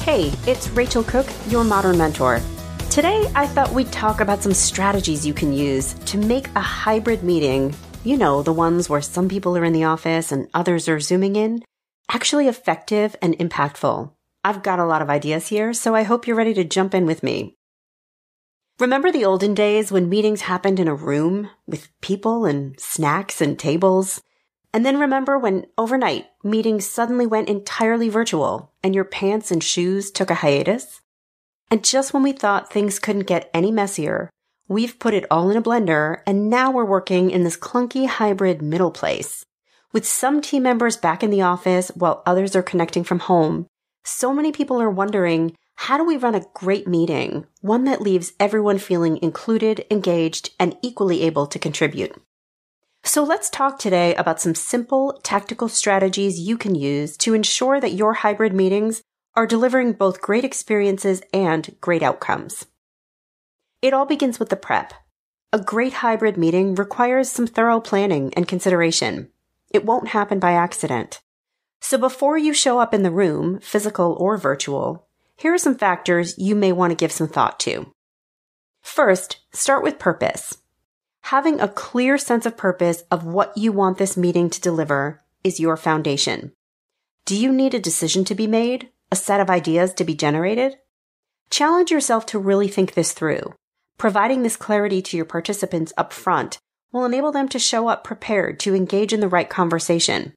Hey, it's Rachel Cook, your Modern Mentor. Today, I thought we'd talk about some strategies you can use to make a hybrid meeting, you know, the ones where some people are in the office and others are Zooming in, actually effective and impactful. I've got a lot of ideas here, so I hope you're ready to jump in with me. Remember the olden days when meetings happened in a room with people and snacks and tables? And then remember when overnight meetings suddenly went entirely virtual and your pants and shoes took a hiatus? And just when we thought things couldn't get any messier, we've put it all in a blender and now we're working in this clunky hybrid middle place. With some team members back in the office while others are connecting from home, so many people are wondering, how do we run a great meeting, one that leaves everyone feeling included, engaged, and equally able to contribute? So let's talk today about some simple tactical strategies you can use to ensure that your hybrid meetings are delivering both great experiences and great outcomes. It all begins with the prep. A great hybrid meeting requires some thorough planning and consideration. It won't happen by accident. So before you show up in the room, physical or virtual, here are some factors you may want to give some thought to. First, start with purpose. Having a clear sense of purpose of what you want this meeting to deliver is your foundation. Do you need a decision to be made? A set of ideas to be generated? Challenge yourself to really think this through. Providing this clarity to your participants up front will enable them to show up prepared to engage in the right conversation.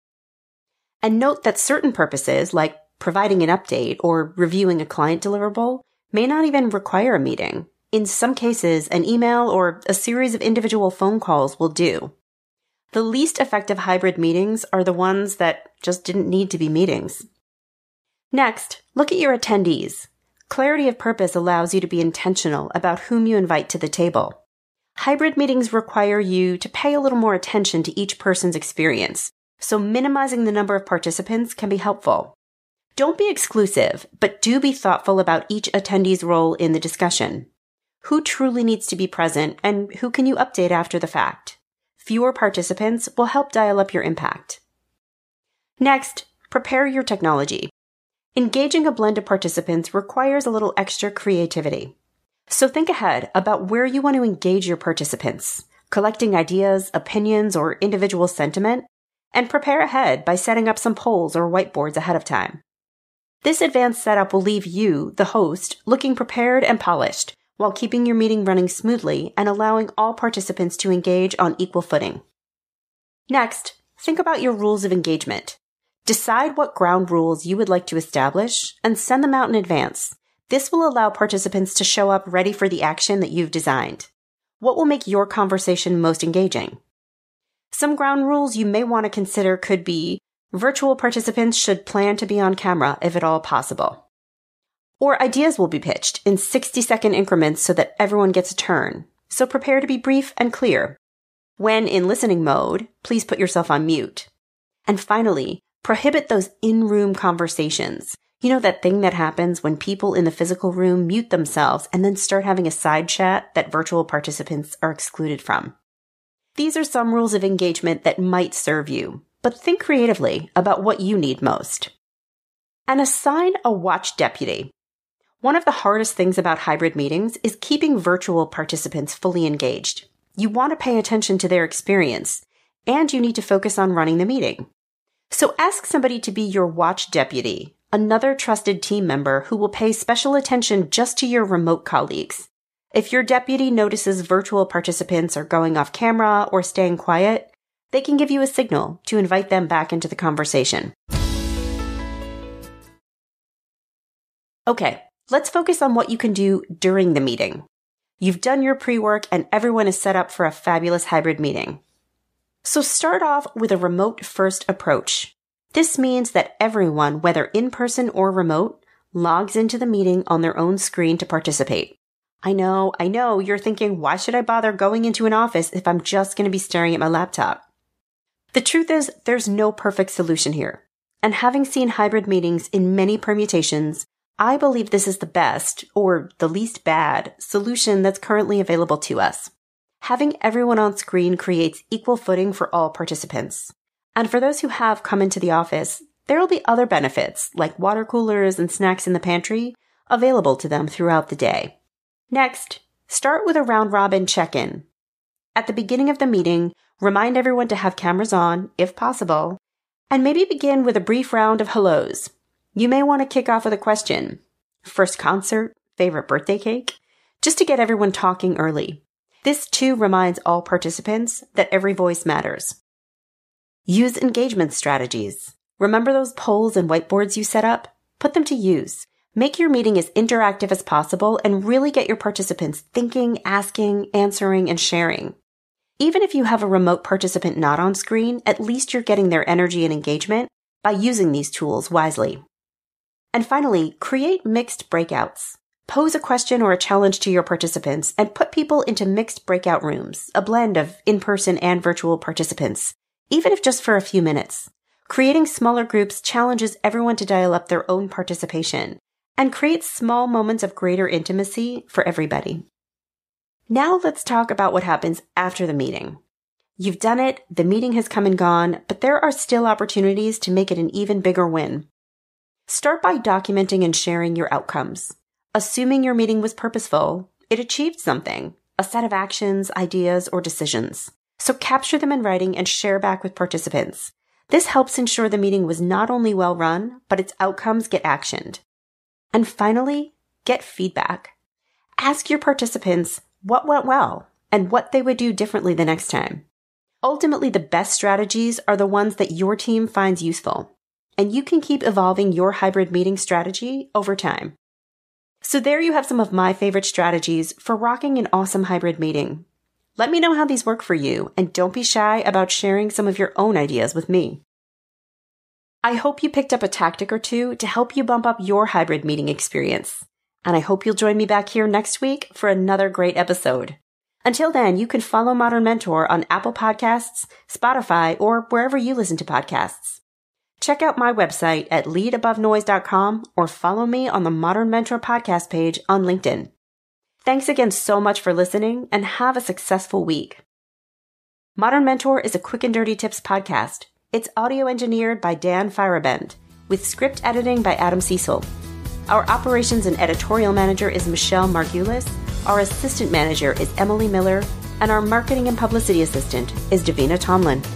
And note that certain purposes, like providing an update or reviewing a client deliverable, may not even require a meeting. In some cases, an email or a series of individual phone calls will do. The least effective hybrid meetings are the ones that just didn't need to be meetings. Next, look at your attendees. Clarity of purpose allows you to be intentional about whom you invite to the table. Hybrid meetings require you to pay a little more attention to each person's experience, so minimizing the number of participants can be helpful. Don't be exclusive, but do be thoughtful about each attendee's role in the discussion. Who truly needs to be present and who can you update after the fact? Fewer participants will help dial up your impact. Next, prepare your technology. Engaging a blend of participants requires a little extra creativity. So think ahead about where you want to engage your participants, collecting ideas, opinions, or individual sentiment, and prepare ahead by setting up some polls or whiteboards ahead of time. This advanced setup will leave you, the host, looking prepared and polished, while keeping your meeting running smoothly and allowing all participants to engage on equal footing. Next, think about your rules of engagement. Decide what ground rules you would like to establish and send them out in advance. This will allow participants to show up ready for the action that you've designed. What will make your conversation most engaging? Some ground rules you may want to consider could be virtual participants should plan to be on camera if at all possible. Or ideas will be pitched in 60-second increments so that everyone gets a turn. So prepare to be brief and clear. When in listening mode, please put yourself on mute. And finally, prohibit those in-room conversations. You know that thing that happens when people in the physical room mute themselves and then start having a side chat that virtual participants are excluded from. These are some rules of engagement that might serve you, but think creatively about what you need most. And assign a watch deputy. One of the hardest things about hybrid meetings is keeping virtual participants fully engaged. You want to pay attention to their experience, and you need to focus on running the meeting. So ask somebody to be your watch deputy, another trusted team member who will pay special attention just to your remote colleagues. If your deputy notices virtual participants are going off camera or staying quiet, they can give you a signal to invite them back into the conversation. Okay. Let's focus on what you can do during the meeting. You've done your pre-work and everyone is set up for a fabulous hybrid meeting. So start off with a remote-first approach. This means that everyone, whether in person or remote, logs into the meeting on their own screen to participate. I know, you're thinking, why should I bother going into an office if I'm just going to be staring at my laptop? The truth is, there's no perfect solution here. And having seen hybrid meetings in many permutations, I believe this is the best, or the least bad, solution that's currently available to us. Having everyone on screen creates equal footing for all participants. And for those who have come into the office, there will be other benefits like water coolers and snacks in the pantry available to them throughout the day. Next, start with a round-robin check-in. At the beginning of the meeting, remind everyone to have cameras on, if possible, and maybe begin with a brief round of hellos. You may want to kick off with a question. First concert? Favorite birthday cake? Just to get everyone talking early. This too reminds all participants that every voice matters. Use engagement strategies. Remember those polls and whiteboards you set up? Put them to use. Make your meeting as interactive as possible and really get your participants thinking, asking, answering, and sharing. Even if you have a remote participant not on screen, at least you're getting their energy and engagement by using these tools wisely. And finally, create mixed breakouts. Pose a question or a challenge to your participants and put people into mixed breakout rooms, a blend of in-person and virtual participants, even if just for a few minutes. Creating smaller groups challenges everyone to dial up their own participation and creates small moments of greater intimacy for everybody. Now let's talk about what happens after the meeting. You've done it, the meeting has come and gone, but there are still opportunities to make it an even bigger win. Start by documenting and sharing your outcomes. Assuming your meeting was purposeful, it achieved something, a set of actions, ideas, or decisions. So capture them in writing and share back with participants. This helps ensure the meeting was not only well run, but its outcomes get actioned. And finally, get feedback. Ask your participants what went well and what they would do differently the next time. Ultimately, the best strategies are the ones that your team finds useful, and you can keep evolving your hybrid meeting strategy over time. So there you have some of my favorite strategies for rocking an awesome hybrid meeting. Let me know how these work for you, and don't be shy about sharing some of your own ideas with me. I hope you picked up a tactic or two to help you bump up your hybrid meeting experience. And I hope you'll join me back here next week for another great episode. Until then, you can follow Modern Mentor on Apple Podcasts, Spotify, or wherever you listen to podcasts. Check out my website at leadabovenoise.com or follow me on the Modern Mentor podcast page on LinkedIn. Thanks again so much for listening and have a successful week. Modern Mentor is a quick and dirty tips podcast. It's audio engineered by Dan Firabend, with script editing by Adam Cecil. Our operations and editorial manager is Michelle Margulis, our assistant manager is Emily Miller, and our marketing and publicity assistant is Davina Tomlin.